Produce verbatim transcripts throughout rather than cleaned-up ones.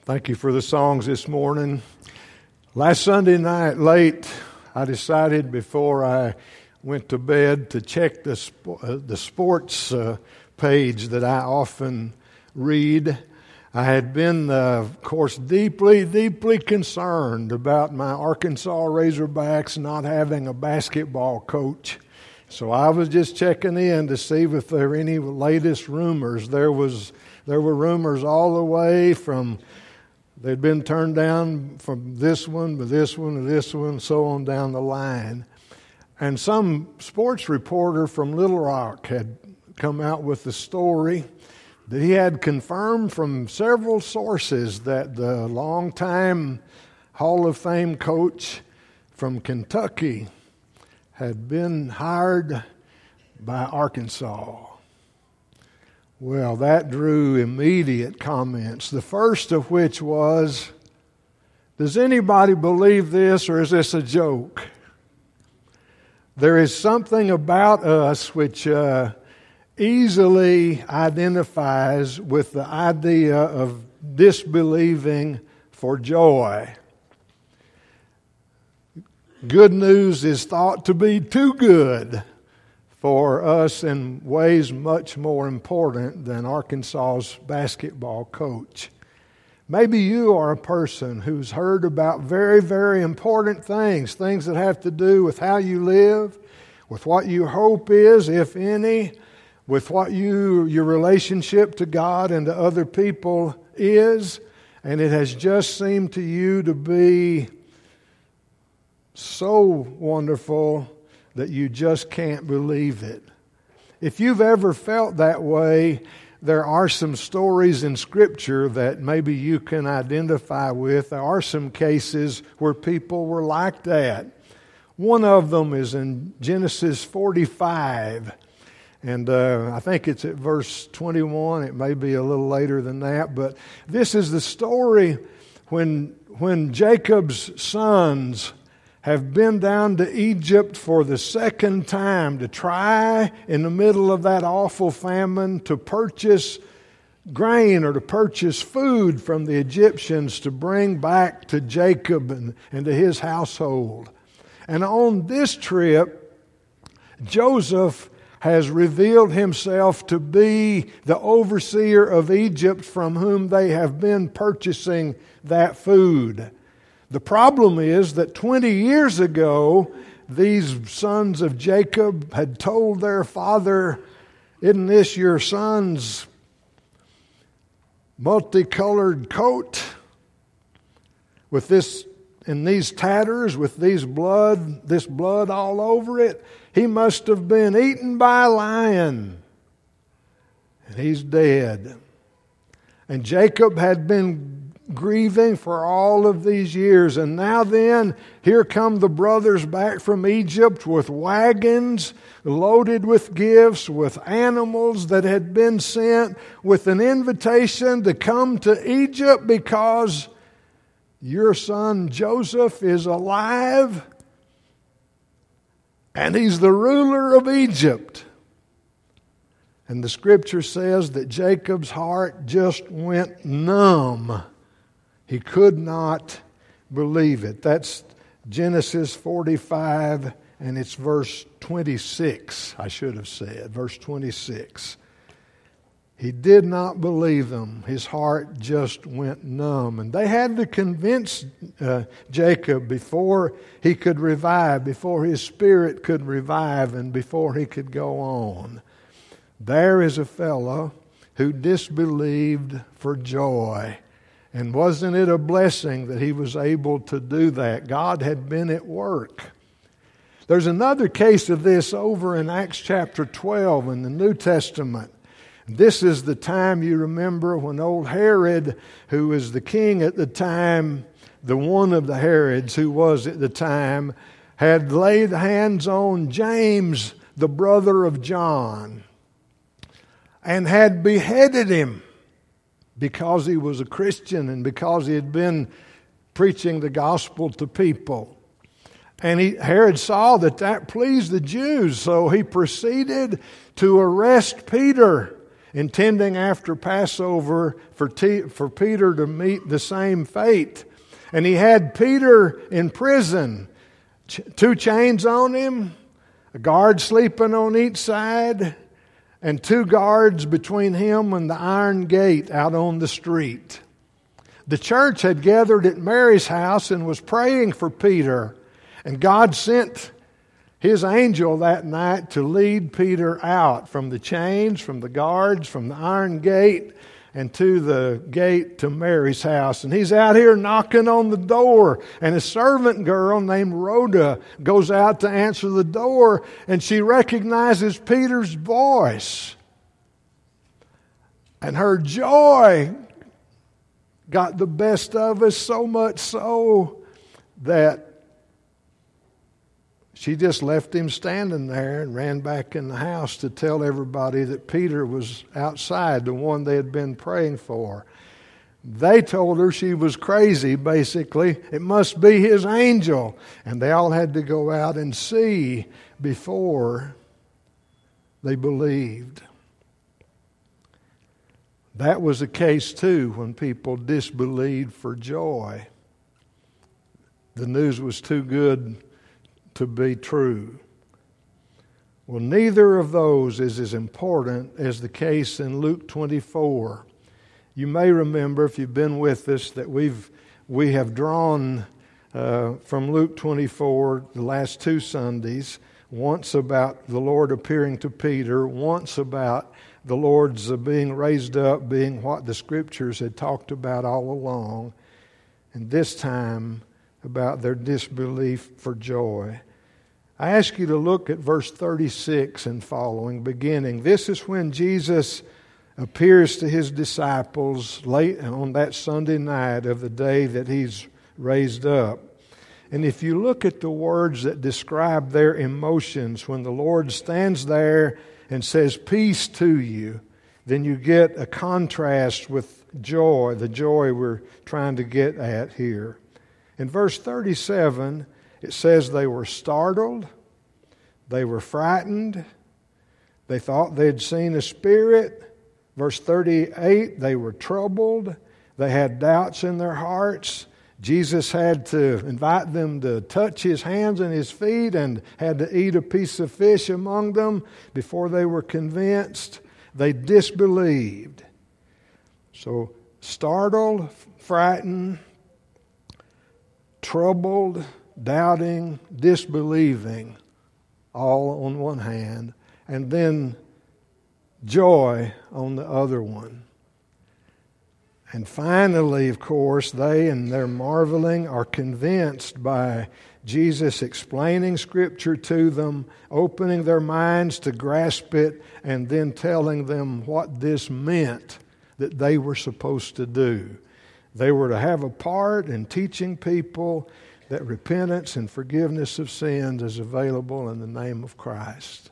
Thank you for the songs this morning. Last Sunday night, late, I decided before I went to bed to check the sp- uh, the sports uh, page that I often read. I had been, uh, of course, deeply, deeply concerned about my Arkansas Razorbacks not having a basketball coach. So I was just checking in to see if there were any latest rumors. There was, there were rumors all the way from they'd been turned down from this one to this one to this one, so on down the line. And some sports reporter from Little Rock had come out with the story that he had confirmed from several sources that the longtime Hall of Fame coach from Kentucky had been hired by Arkansas. Well, that drew immediate comments, the first of which was, does anybody believe this, or is this a joke? There is something about us which uh, easily identifies with the idea of disbelieving for joy. Good news is thought to be too good for us in ways much more important than Arkansas's basketball coach. Maybe you are a person who's heard about very, very important things, things that have to do with how you live, with what your hope is, if any, with what you your relationship to God and to other people is, and it has just seemed to you to be so wonderful that you just can't believe it. If you've ever felt that way, there are some stories in Scripture that maybe you can identify with. There are some cases where people were like that. One of them is in Genesis forty-five, and uh, I think it's at verse twenty-one. It may be a little later than that, but this is the story when when Jacob's sons have been down to Egypt for the second time to try, in the middle of that awful famine, to purchase grain or to purchase food from the Egyptians to bring back to Jacob and, and to his household. And on this trip, Joseph has revealed himself to be the overseer of Egypt from whom they have been purchasing that food. The problem is that twenty years ago, these sons of Jacob had told their father, "Isn't this your son's multicolored coat with this in these tatters, with these blood, this blood all over it? He must have been eaten by a lion, and he's dead." And Jacob had been grieving for all of these years. And now then, here come the brothers back from Egypt with wagons loaded with gifts, with animals that had been sent, with an invitation to come to Egypt because your son Joseph is alive and he's the ruler of Egypt. And the Scripture says that Jacob's heart just went numb. He could not believe it. That's Genesis forty-five, and it's verse twenty-six, I should have said, verse twenty-six. He did not believe them. His heart just went numb. And they had to convince uh, Jacob before he could revive, before his spirit could revive, and before he could go on. There is a fellow who disbelieved for joy. And wasn't it a blessing that he was able to do that? God had been at work. There's another case of this over in Acts chapter twelve in the New Testament. This is the time, you remember, when old Herod, who was the king at the time, the one of the Herods who was at the time, had laid hands on James, the brother of John, and had beheaded him, because he was a Christian and because he had been preaching the gospel to people. And he, Herod saw that that pleased the Jews, so he proceeded to arrest Peter intending after Passover for, T- for Peter to meet the same fate. And he had Peter in prison, Ch- two chains on him, a guard sleeping on each side, and two guards between him and the iron gate out on the street. The church had gathered at Mary's house and was praying for Peter. And God sent His angel that night to lead Peter out from the chains, from the guards, from the iron gate, and to the gate to Mary's house. And he's out here knocking on the door. And a servant girl named Rhoda goes out to answer the door. And she recognizes Peter's voice. And her joy got the best of us, so much so that she just left him standing there and ran back in the house to tell everybody that Peter was outside, the one they had been praying for. They told her she was crazy, basically. It must be his angel. And they all had to go out and see before they believed. That was the case too when people disbelieved for joy. The news was too good to be true. Well, neither of those is as important as the case in Luke twenty-four. You may remember, if you've been with us, that we've we have drawn uh, from Luke twenty-four the last two Sundays, once about the Lord appearing to Peter, once about the Lord's uh, being raised up, being what the Scriptures had talked about all along, and this time about their disbelief for joy. I ask you to look at verse thirty-six and following, beginning. This is when Jesus appears to His disciples late on that Sunday night of the day that He's raised up. And if you look at the words that describe their emotions when the Lord stands there and says, "Peace to you," then you get a contrast with joy, the joy we're trying to get at here. In verse thirty-seven, it says they were startled, they were frightened, they thought they'd seen a spirit. Verse thirty-eight, they were troubled, they had doubts in their hearts. Jesus had to invite them to touch His hands and His feet and had to eat a piece of fish among them before they were convinced. They disbelieved. So startled, frightened, troubled, doubting, disbelieving, all on one hand, and then joy on the other one. And finally, of course, they and their marveling are convinced by Jesus explaining Scripture to them, opening their minds to grasp it, and then telling them what this meant that they were supposed to do. They were to have a part in teaching people that repentance and forgiveness of sins is available in the name of Christ.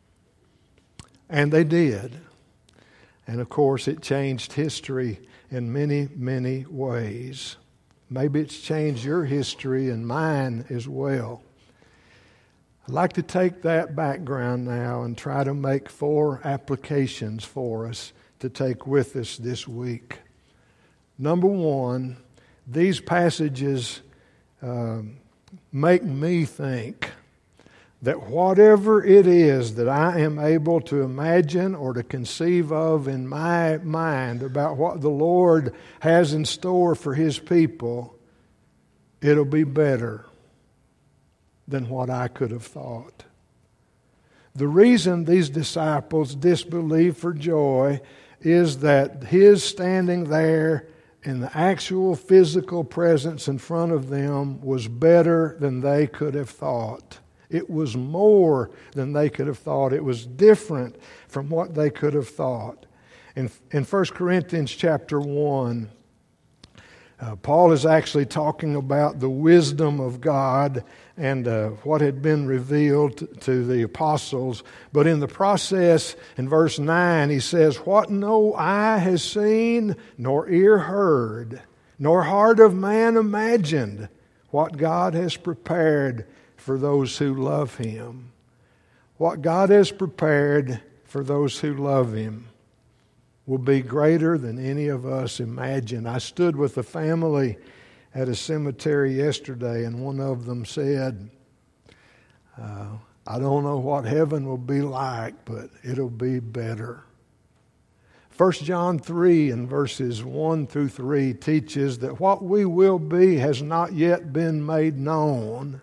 And they did. And of course, it changed history in many, many ways. Maybe it's changed your history and mine as well. I'd like to take that background now and try to make four applications for us to take with us this week. Number one, these passages uh, make me think that whatever it is that I am able to imagine or to conceive of in my mind about what the Lord has in store for His people, it'll be better than what I could have thought. The reason these disciples disbelieved for joy is that His standing there in the actual physical presence in front of them was better than they could have thought. It was more than they could have thought. It was different from what they could have thought. In, in First Corinthians chapter one, uh, Paul is actually talking about the wisdom of God and uh, what had been revealed to, to the apostles. But in the process, in verse nine, he says, "What no eye has seen, nor ear heard, nor heart of man imagined, what God has prepared for those who love Him." What God has prepared for those who love Him. will be greater than any of us imagine. I stood with a family at a cemetery yesterday, and one of them said, uh, I don't know what heaven will be like, but it'll be better. First John three and verses one through three teaches that what we will be has not yet been made known.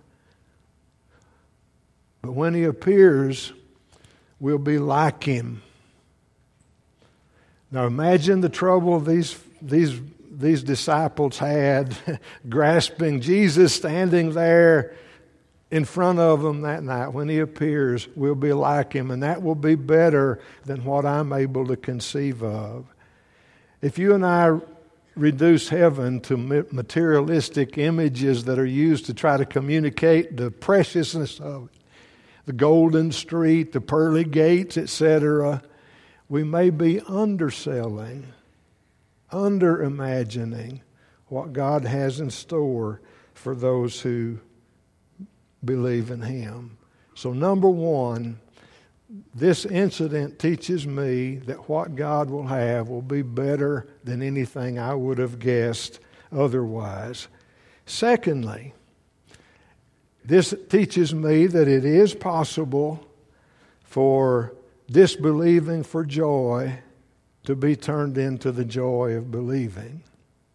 But when He appears, we'll be like Him. Now imagine the trouble these, these, these disciples had grasping Jesus standing there in front of them that night. When He appears, we'll be like Him, and that will be better than what I'm able to conceive of. If you and I reduce heaven to materialistic images that are used to try to communicate the preciousness of it, the golden street, the pearly gates, et cetera, we may be underselling, under-imagining what God has in store for those who believe in Him. So number one, this incident teaches me that what God will have will be better than anything I would have guessed otherwise. Secondly, this teaches me that it is possible for disbelieving for joy to be turned into the joy of believing.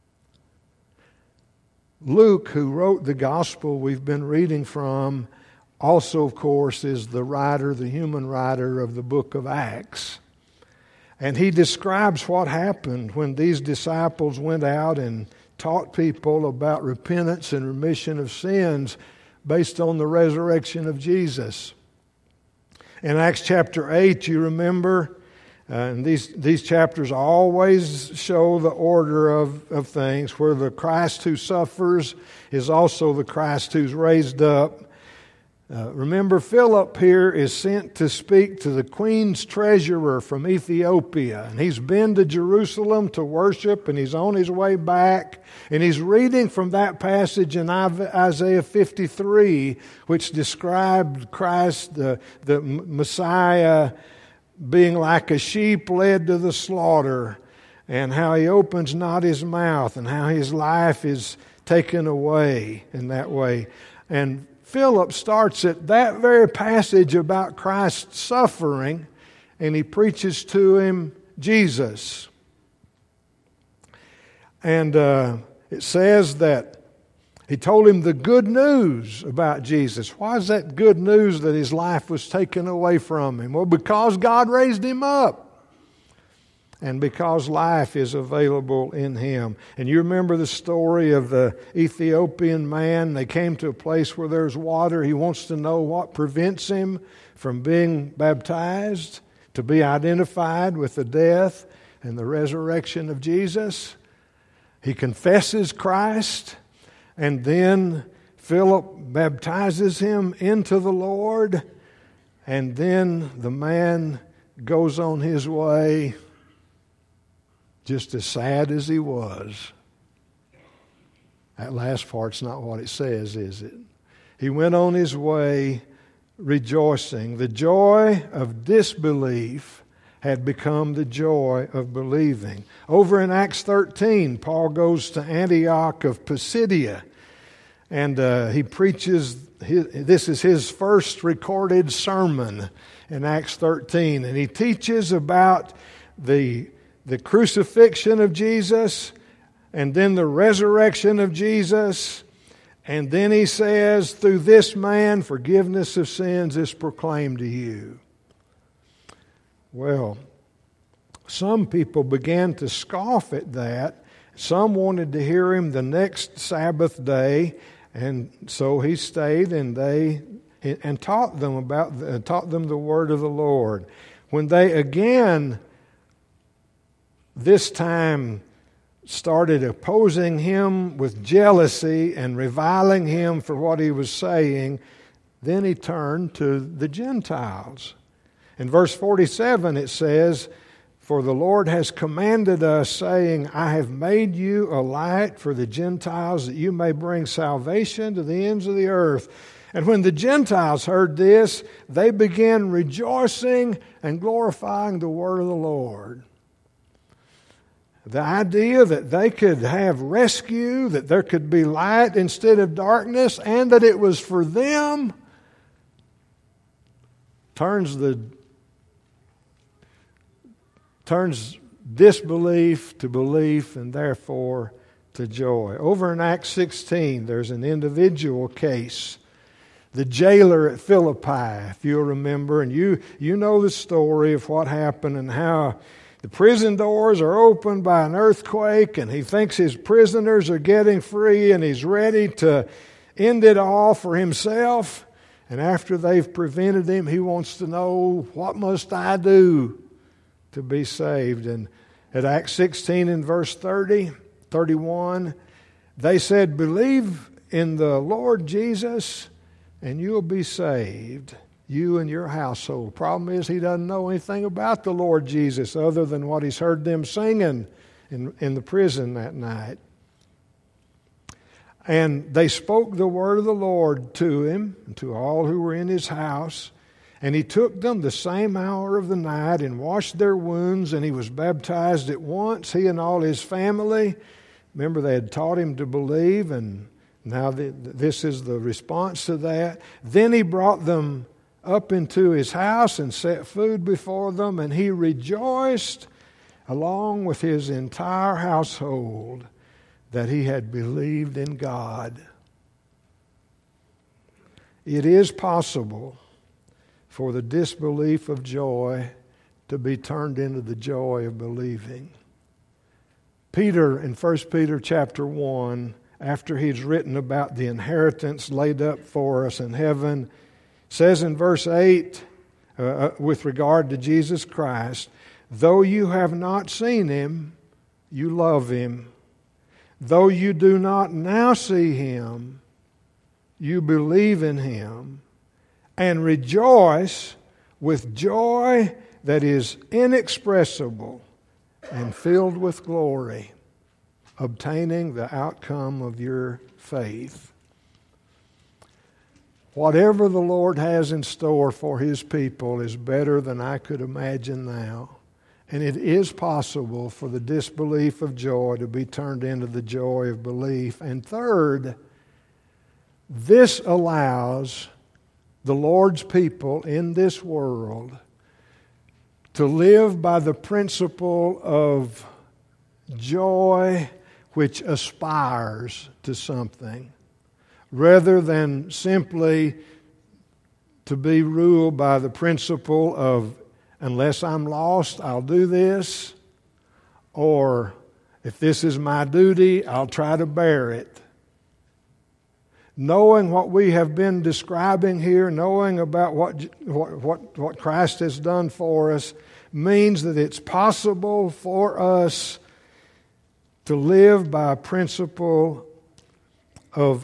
Luke, who wrote the gospel we've been reading from, also, of course, is the writer, the human writer of the book of Acts. And he describes what happened when these disciples went out and taught people about repentance and remission of sins based on the resurrection of Jesus. In Acts chapter eight, you remember, uh, and these, these chapters always show the order of, of things, where the Christ who suffers is also the Christ who's raised up. Uh, remember, Philip here is sent to speak to the queen's treasurer from Ethiopia. And he's been to Jerusalem to worship, and he's on his way back. And he's reading from that passage in Isaiah fifty-three, which described Christ, the, the Messiah, being like a sheep led to the slaughter, and how He opens not His mouth, and how His life is taken away in that way. And Philip starts at that very passage about Christ's suffering, and he preaches to him Jesus. And uh, it says that he told him the good news about Jesus. Why is that good news that his life was taken away from him? Well, because God raised Him up. And because life is available in Him. And you remember the story of the Ethiopian man. They came to a place where there's water. He wants to know what prevents him from being baptized, to be identified with the death and the resurrection of Jesus. He confesses Christ, and then Philip baptizes him into the Lord, and then the man goes on his way, just as sad as he was. That last part's not what it says, is it? He went on his way rejoicing. The joy of disbelief had become the joy of believing. Over in Acts thirteen, Paul goes to Antioch of Pisidia, and uh, he preaches, his, this is his first recorded sermon in Acts thirteen, and he teaches about the The crucifixion of Jesus, and then the resurrection of Jesus. And then he says, through this man, forgiveness of sins is proclaimed to you. Well, some people began to scoff at that. Some wanted to hear him the next Sabbath day, and so he stayed and they and taught them about taught them the word of the Lord. When they again this time started opposing him with jealousy and reviling him for what he was saying, then he turned to the Gentiles. In verse forty-seven it says, for the Lord has commanded us, saying, I have made you a light for the Gentiles, that you may bring salvation to the ends of the earth. And when the Gentiles heard this, they began rejoicing and glorifying the word of the Lord. The idea that they could have rescue, that there could be light instead of darkness, and that it was for them, turns the turns disbelief to belief, and therefore to joy. Over in Acts sixteen, there's an individual case. The jailer at Philippi, if you'll remember, and you, you know the story of what happened and how the prison doors are opened by an earthquake, and he thinks his prisoners are getting free, and he's ready to end it all for himself. And after they've prevented him, he wants to know, what must I do to be saved? And at Acts sixteen in verse thirty, thirty-one, they said, believe in the Lord Jesus and you'll be saved, you and your household. Problem is, he doesn't know anything about the Lord Jesus other than what he's heard them singing in, in the prison that night. And they spoke the word of the Lord to him and to all who were in his house. And he took them the same hour of the night and washed their wounds, and he was baptized at once, he and all his family. Remember, they had taught him to believe, and now the, this is the response to that. Then he brought them up into his house and set food before them, and he rejoiced along with his entire household that he had believed in God. It is possible for the disbelief of joy to be turned into the joy of believing. Peter, in First Peter chapter one, after he's written about the inheritance laid up for us in heaven, says in verse eight, uh, with regard to Jesus Christ, though you have not seen him, you love him. Though you do not now see him, you believe in him and rejoice with joy that is inexpressible and filled with glory, obtaining the outcome of your faith. Whatever the Lord has in store for his people is better than I could imagine now. And it is possible for the disbelief of joy to be turned into the joy of belief. And third, this allows the Lord's people in this world to live by the principle of joy which aspires to something, rather than simply to be ruled by the principle of, unless I'm lost, I'll do this, or if this is my duty, I'll try to bear it. Knowing what we have been describing here, knowing about what, what, what, what Christ has done for us, means that it's possible for us to live by a principle of,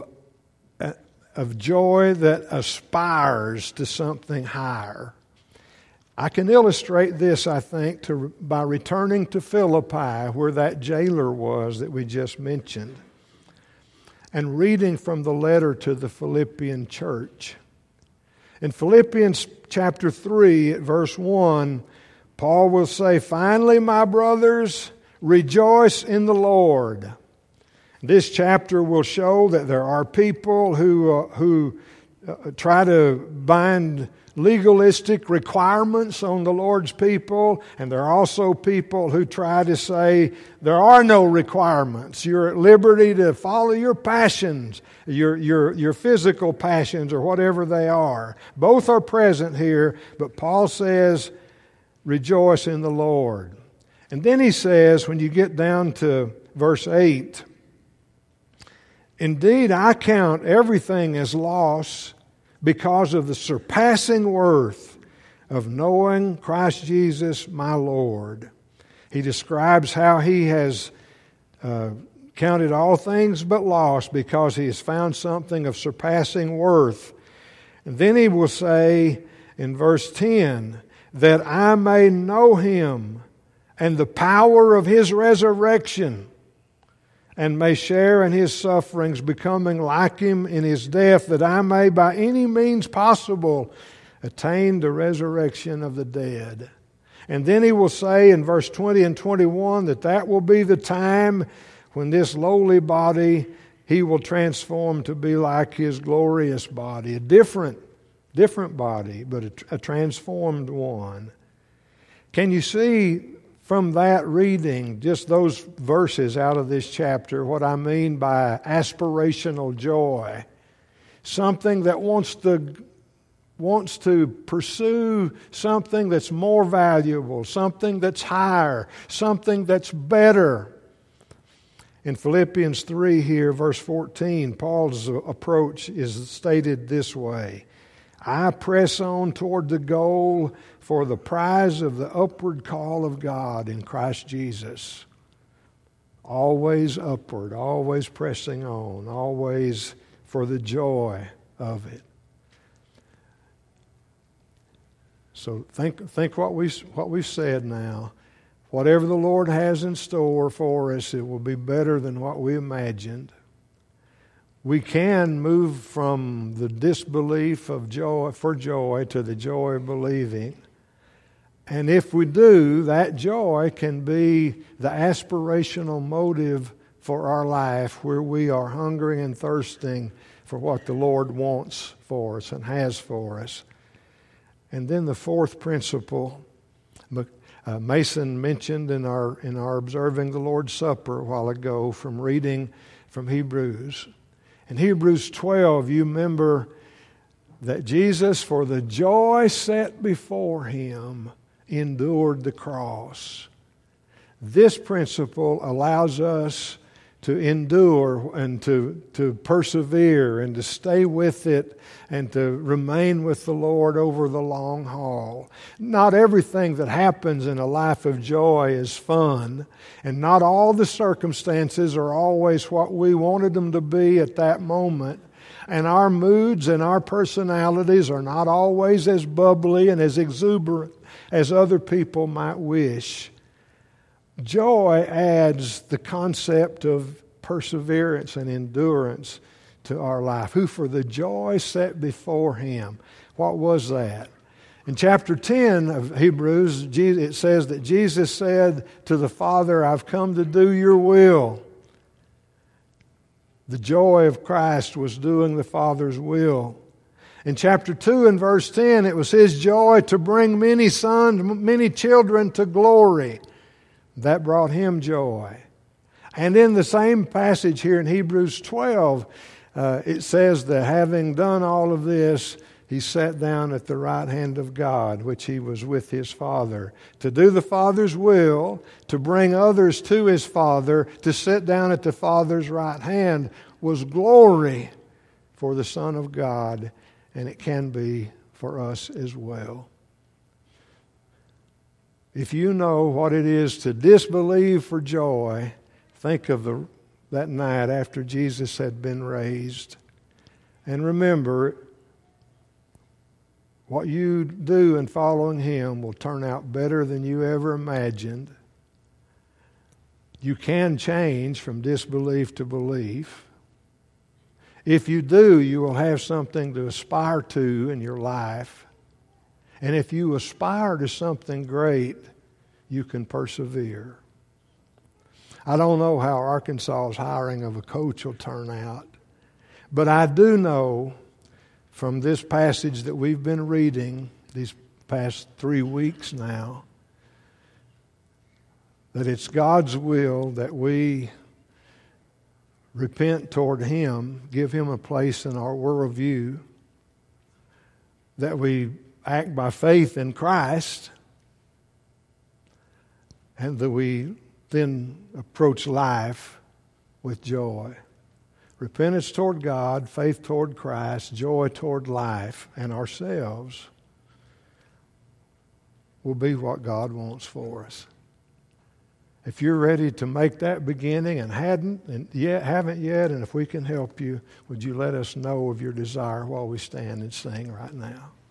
of joy that aspires to something higher. I can illustrate this, I think, to, by returning to Philippi, where that jailer was that we just mentioned, and reading from the letter to the Philippian church. In Philippians chapter three, at verse one, Paul will say, finally, my brothers, rejoice in the Lord. This chapter will show that there are people who, uh, who uh, try to bind legalistic requirements on the Lord's people, and there are also people who try to say there are no requirements. You're at liberty to follow your passions, your your your physical passions or whatever they are. Both are present here, but Paul says, rejoice in the Lord. And then he says, when you get down to verse eight, indeed I count everything as loss because of the surpassing worth of knowing Christ Jesus my Lord. He describes how he has uh, counted all things but loss because he has found something of surpassing worth. And then he will say in verse ten, that I may know him and the power of his resurrection, and may share in his sufferings, becoming like him in his death, that I may by any means possible attain the resurrection of the dead. And then he will say in verse twenty and twenty-one that that will be the time when this lowly body he will transform to be like his glorious body, a different, different body, but a, a transformed one. Can you see from that reading, just those verses out of this chapter, what I mean by aspirational joy? Something that wants to wants to pursue something that's more valuable, something that's higher, something that's better. In Philippians three here, verse fourteen, Paul's approach is stated this way: I press on toward the goal for the prize of the upward call of God in Christ Jesus. Always upward, always pressing on, always for the joy of it. So think think what we what we said now. Whatever the Lord has in store for us, it will be better than what we imagined. We can move from the disbelief of joy for joy to the joy of believing. And if we do, that joy can be the aspirational motive for our life, where we are hungering and thirsting for what the Lord wants for us and has for us. And then the fourth principle, uh, Mason mentioned in our in our observing the Lord's Supper a while ago from reading from Hebrews. In Hebrews twelve, you remember that Jesus, for the joy set before him, endured the cross. This principle allows us to endure and to, to persevere and to stay with it and to remain with the Lord over the long haul. Not everything that happens in a life of joy is fun, and not all the circumstances are always what we wanted them to be at that moment. And our moods and our personalities are not always as bubbly and as exuberant as other people might wish. Joy adds the concept of perseverance and endurance to our life. Who for the joy set before him. What was that? In chapter ten of Hebrews, it says that Jesus said to the Father, I've come to do your will. The joy of Christ was doing the Father's will. In chapter two and verse ten, it was his joy to bring many sons, many children to glory. That brought him joy. And in the same passage here in Hebrews twelve, uh, it says that having done all of this, he sat down at the right hand of God, which he was with his Father. To do the Father's will, to bring others to his Father, to sit down at the Father's right hand was glory for the Son of God, and it can be for us as well. If you know what it is to disbelieve for joy, think of the, that night after Jesus had been raised. And remember, what you do in following him will turn out better than you ever imagined. You can change from disbelief to belief. If you do, you will have something to aspire to in your life. And if you aspire to something great, you can persevere. I don't know how Arkansas's hiring of a coach will turn out, but I do know from this passage that we've been reading these past three weeks now that it's God's will that we repent toward him, give him a place in our worldview, that we act by faith in Christ, and that we then approach life with joy. Repentance toward God, faith toward Christ, joy toward life and ourselves will be what God wants for us. If you're ready to make that beginning and hadn't and yet haven't yet, and if we can help you, would you let us know of your desire while we stand and sing right now?